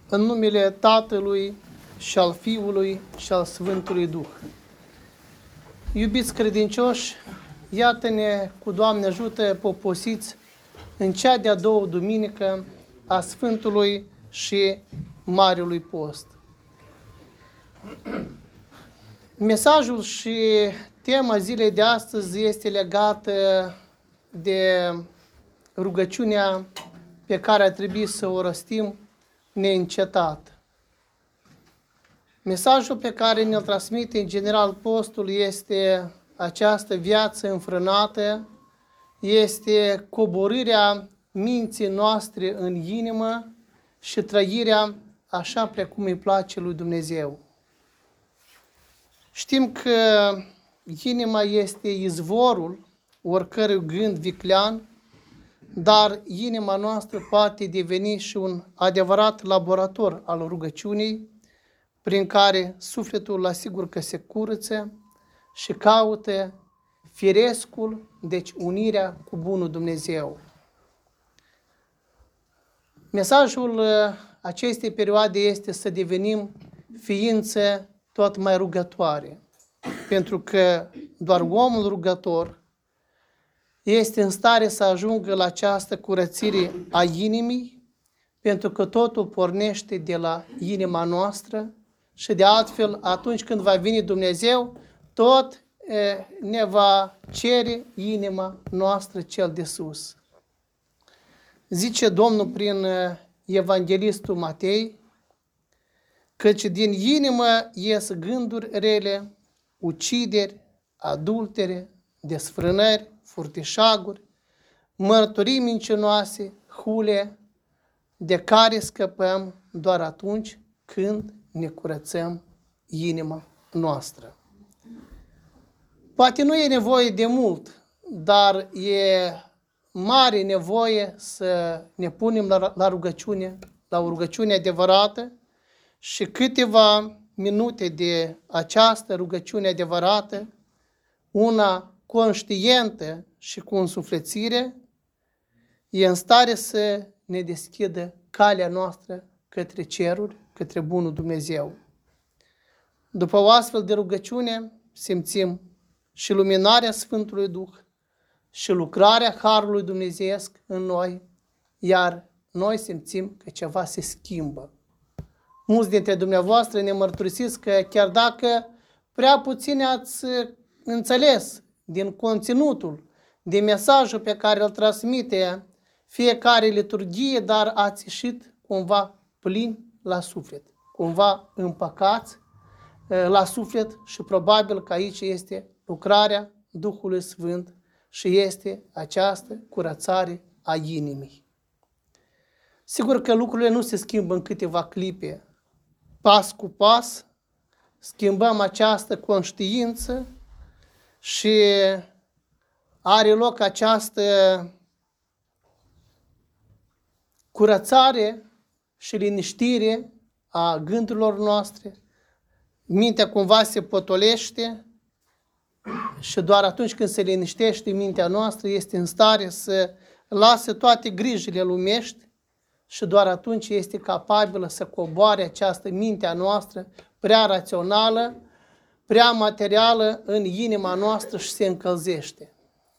În numele Tatălui și al Fiului și al Sfântului Duh. Iubiți credincioși, iată-ne cu Doamne ajută poposiți în cea de-a doua duminică a Sfântului și Marelui Post. Mesajul și tema zilei de astăzi este legată de rugăciunea pe care ar trebui să o rostim neîncetat. Mesajul pe care ne-l transmite în general postul este această viață înfrânată, este coborârea minții noastre în inimă și trăirea așa precum îi place lui Dumnezeu. Știm că inima este izvorul oricărui gând viclean, dar inima noastră poate deveni și un adevărat laborator al rugăciunii, prin care sufletul asigur că se curăță și caută firescul, deci unirea cu bunul Dumnezeu. Mesajul acestei perioade este să devenim ființe tot mai rugătoare, pentru că doar omul rugător este în stare să ajungă la această curățire a inimii, pentru că totul pornește de la inima noastră și de altfel atunci când va veni Dumnezeu, tot ne va cere inima noastră cel de sus. Zice Domnul prin Evanghelistul Matei, căci din inimă ies gânduri rele, ucideri, adultere, desfrânări, furtișaguri, mărturii mincinoase, hule, de care scăpăm doar atunci când ne curățăm inima noastră. Poate nu e nevoie de mult, dar e mare nevoie să ne punem la rugăciune, la o rugăciune adevărată și câteva minute de această rugăciune adevărată, una conștientă și cu însuflețire, e în stare să ne deschidă calea noastră către ceruri, către bunul Dumnezeu. După o astfel de rugăciune, simțim și luminarea Sfântului Duh și lucrarea Harului Dumnezeiesc în noi, iar noi simțim că ceva se schimbă. Mulți dintre dumneavoastră ne mărturisiți că chiar dacă prea puțin ați înțeles din conținutul, din mesajul pe care îl transmite fiecare liturghie, dar ați ieșit cumva plini la suflet, cumva împăcați la suflet și probabil că aici este lucrarea Duhului Sfânt și este această curățare a inimii. Sigur că lucrurile nu se schimbă în câteva clipe. Pas cu pas schimbăm această conștiință și are loc această curățare și liniștire a gândurilor noastre. Mintea cumva se potolește și doar atunci când se liniștește mintea noastră este în stare să lase toate grijile lumești și doar atunci este capabilă să coboare această mintea noastră prea rațională, prea materială în inima noastră și se încălzește.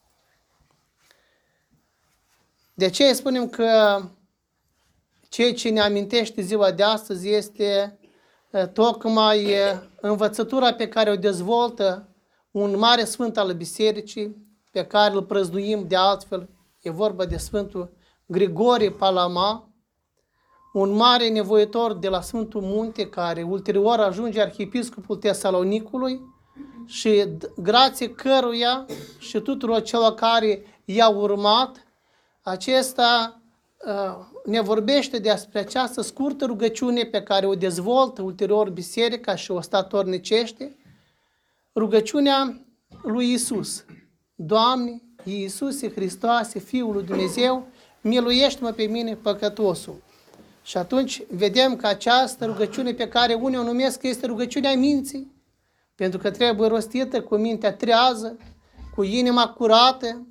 De aceea spunem că ceea ce ne amintește ziua de astăzi este tocmai învățătura pe care o dezvoltă un mare sfânt al bisericii, pe care îl prăznuim de altfel, e vorba de Sfântul Grigorie Palama, un mare nevoitor de la Sfântul Munte, care ulterior ajunge arhiepiscopul Tesalonicului și grație căruia și tuturor celor care i-au urmat, acesta ne vorbește despre această scurtă rugăciune pe care o dezvoltă ulterior biserica și o statornicește, rugăciunea lui Iisus. Doamne, Iisuse Hristoase, Fiul lui Dumnezeu, miluiește-mă pe mine păcătosul. Și atunci vedem că această rugăciune pe care unii o numesc este rugăciunea minții, pentru că trebuie rostită cu mintea trează, cu inima curată,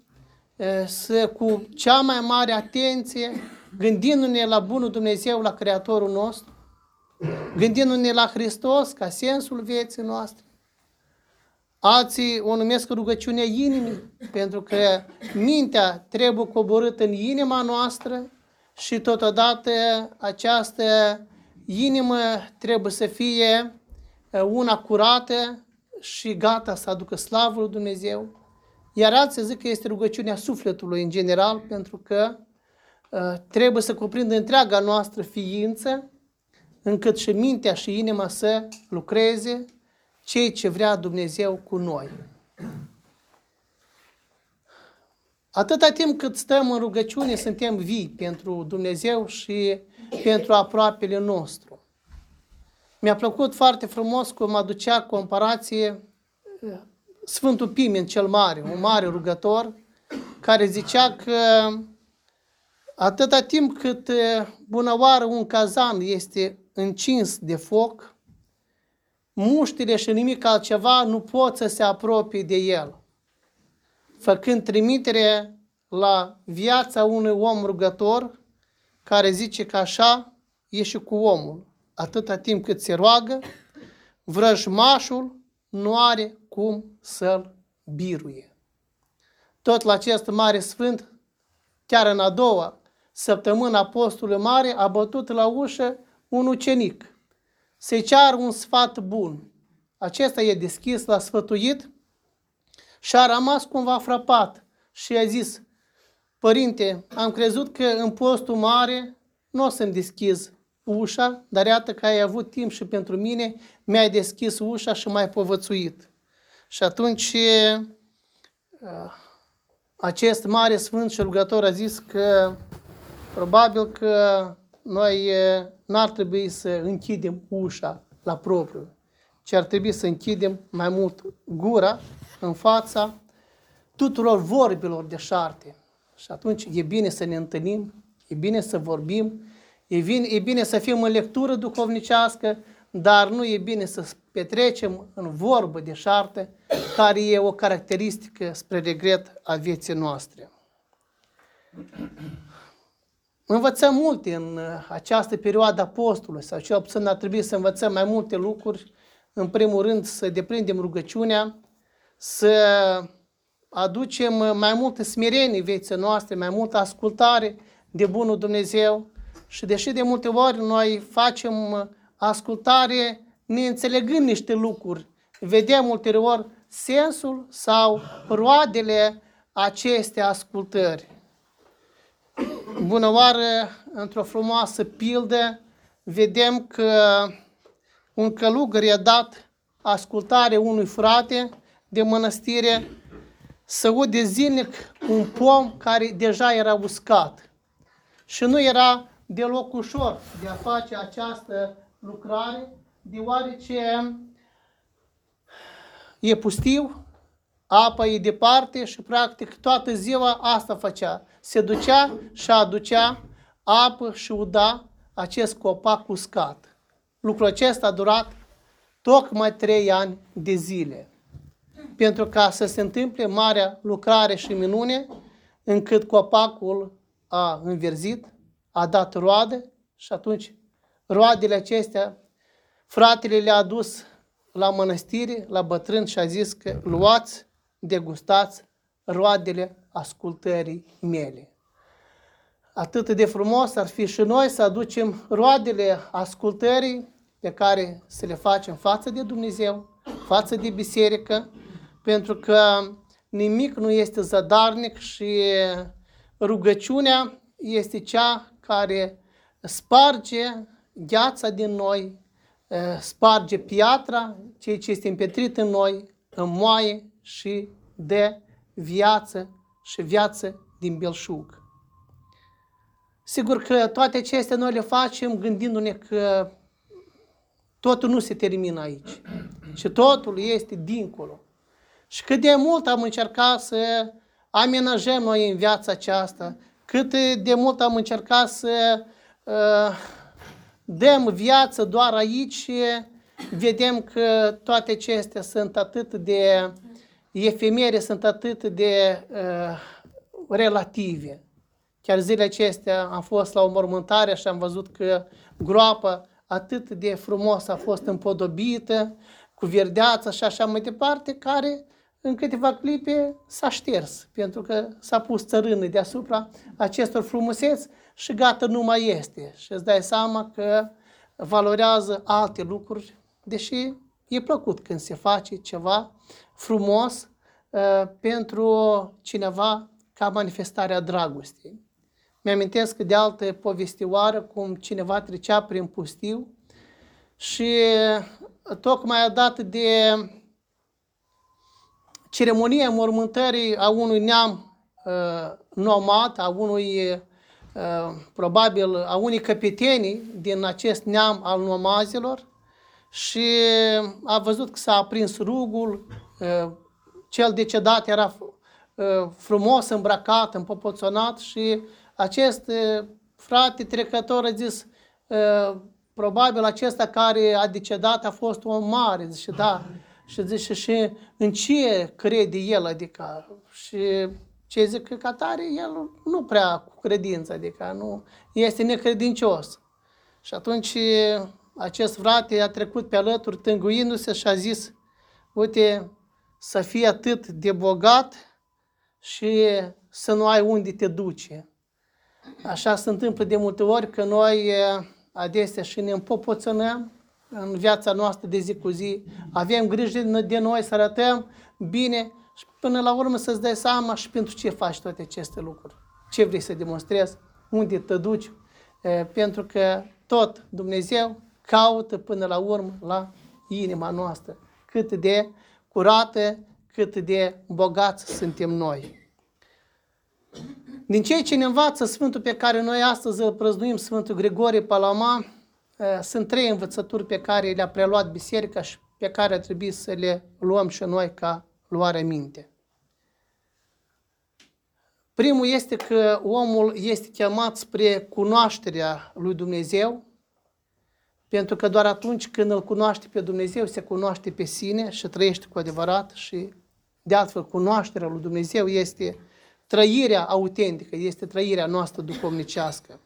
cu cea mai mare atenție, gândindu-ne la bunul Dumnezeu, la Creatorul nostru. gândindu-ne la Hristos ca sensul vieții noastre. Alții o numesc rugăciunea inimii, pentru că mintea trebuie coborâtă în inima noastră și totodată această inimă trebuie să fie una curată și gata să aducă slavă lui Dumnezeu. Iar alții zic că este rugăciunea sufletului în general, pentru că trebuie să cuprindă întreaga noastră ființă, încât și mintea și inima să lucreze ceea ce vrea Dumnezeu cu noi. Atâta timp cât stăm în rugăciune, suntem vii pentru Dumnezeu și pentru aproapele nostru. Mi-a plăcut foarte frumos cum aducea comparație Sfântul Pimen cel Mare, un mare rugător, care zicea că atâta timp cât bunăoară un cazan este încins de foc, muștile și nimic altceva nu pot să se apropie de el, făcând trimitere la viața unui om rugător, care zice că așa e și cu omul. Atâta timp cât se roagă, vrăjmașul nu are cum să-l biruie. Tot la acest mare sfânt, chiar în a doua săptămână Apostolului Mare, a bătut la ușă un ucenic să-i ceară un sfat bun. Acesta e deschis, l-a sfătuit și a rămas cumva frapat și a zis: Părinte, am crezut că în postul mare nu o să-mi deschizi ușa, dar iată că ai avut timp și pentru mine, mi-ai deschis ușa și m-ai povățuit. Și atunci acest mare sfânt și rugător a zis că probabil că noi n-ar trebui să închidem ușa la propriu, ci ar trebui să închidem mai mult gura în fața tuturor vorbilor deșarte. Și atunci e bine să ne întâlnim, e bine să vorbim, e bine să fim în lectură duhovnicească, dar nu e bine să petrecem în vorbă deșartă, care e o caracteristică spre regret a vieții noastre. Învățăm multe în această perioadă apostolului, sau cel puțin ar trebui să învățăm mai multe lucruri. În primul rând să deprindem rugăciunea, să aducem mai multă smerenie vieții noastre, mai multă ascultare de bunul Dumnezeu. Și deși de multe ori noi facem ascultare neînțelegând niște lucruri, vedem ulterior sensul sau roadele acestei ascultări. Bună oară, într-o frumoasă pildă, vedem că un călugăr i-a dat ascultare unui frate de mănăstire să aude zilnic un pom care deja era uscat. Și nu era deloc ușor de a face această lucrare, deoarece e pustiu, apa e departe și practic toată ziua asta făcea. Se ducea și aducea apă și uda acest copac uscat. Lucrul acesta a durat tocmai 3 ani de zile. Pentru ca să se întâmple marea lucrare și minune, încât copacul a înverzit, a dat roade și atunci roadele acestea fratele le-a adus la mănăstire, la bătrân și a zis că luați, degustați roadele ascultării mele. Atât de frumos ar fi și noi să aducem roadele ascultării pe care să le facem față de Dumnezeu, față de biserică, pentru că nimic nu este zadarnic și rugăciunea este cea care sparge gheața din noi, sparge piatra, ceea ce este împetrit în noi, înmoaie și de viață și viață din belșug. Sigur că toate acestea noi le facem gândindu-ne că totul nu se termină aici, ci totul este dincolo. Și cât de mult am încercat să amenajăm noi în viața aceasta, cât de mult am încercat să dăm viață doar aici, vedem că toate acestea sunt atât de efemere, sunt atât de relative. Chiar zilele acestea am fost la o mormântare și am văzut că groapa atât de frumos a fost împodobită, cu verdeață și așa mai departe, care în câteva clipe s-a șters, pentru că s-a pus țărână deasupra acestor frumuseți și gata, nu mai este. Și îți dai seama că valorează alte lucruri, deși e plăcut când se face ceva frumos pentru cineva ca manifestarea dragostei. Mi-amintesc de altă povestioară cum cineva trecea prin pustiu și tocmai a dat de ceremonia mormântării a unui neam nomad, a unui probabil a unei căpetenii din acest neam al nomazilor și a văzut că s-a aprins rugul, cel decedat era frumos îmbrăcat, împopoțonat și acest frate trecător a zis, probabil acesta care a decedat a fost om mare, zice, da, și zice, și în ce crede el, adică, și ce zic că tare, el nu prea cu credință, adică nu este necredincios. Și atunci acest frate a trecut pe alături tânguindu-se și a zis, uite, să fii atât de bogat și să nu ai unde te duce. Așa se întâmplă de multe ori că noi adesea și ne împopoțănăm în viața noastră de zi cu zi, avem grijă de noi să arătăm bine și până la urmă să-ți dai seama și pentru ce faci toate aceste lucruri. Ce vrei să demonstrezi, unde te duci, pentru că tot Dumnezeu caută până la urmă la inima noastră, cât de curată, cât de bogați suntem noi. Din ceea ce ne învață Sfântul pe care noi astăzi îl prăznuim, Sfântul Grigorie Palama, sunt 3 învățături pe care le-a preluat biserica și pe care ar trebui să le luăm și noi ca luare minte. Primul este că omul este chemat spre cunoașterea lui Dumnezeu, pentru că doar atunci când îl cunoaște pe Dumnezeu, se cunoaște pe sine și trăiește cu adevărat și de altfel cunoașterea lui Dumnezeu este trăirea autentică, este trăirea noastră duhovnicească.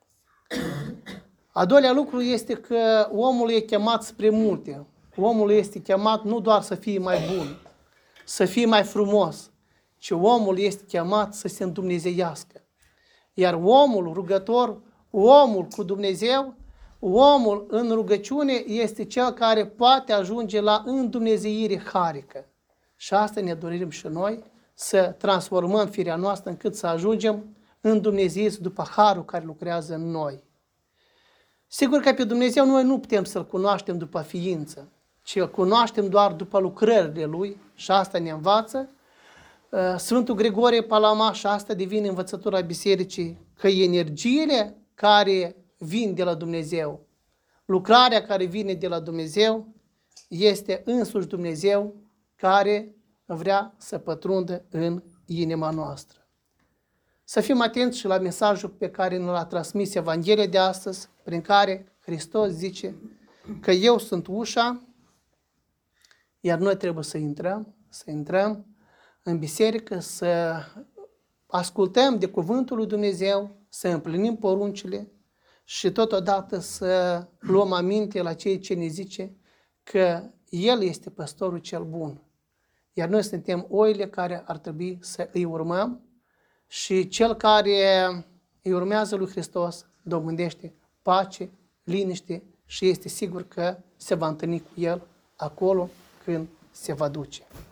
A doilea lucru este că omul e chemat spre multe. Omul este chemat nu doar să fie mai bun, să fie mai frumos, ci omul este chemat să se îndumnezeiască. Iar omul rugător, omul cu Dumnezeu, omul în rugăciune este cel care poate ajunge la îndumnezeire harică. Și asta ne dorim și noi, să transformăm firea noastră încât să ajungem îndumnezeiți după harul care lucrează în noi. Sigur că pe Dumnezeu noi nu putem să-L cunoaștem după ființă, ci îl cunoaștem doar după lucrările Lui și asta ne învață Sfântul Grigorie Palama și asta devine învățătura bisericii, că energiile care vin de la Dumnezeu, lucrarea care vine de la Dumnezeu, este însuși Dumnezeu care vrea să pătrundă în inima noastră. Să fim atenți și la mesajul pe care ne l-a transmis Evanghelia de astăzi, prin care Hristos zice că eu sunt ușa, iar noi trebuie să intrăm în biserică, să ascultăm de cuvântul lui Dumnezeu, să împlinim poruncile și totodată să luăm aminte la ceea ce ne zice că El este păstorul cel bun. Iar noi suntem oile care ar trebui să îi urmăm și cel care îi urmează lui Hristos dobândește pace, liniște și este sigur că se va întâlni cu El acolo când se va duce.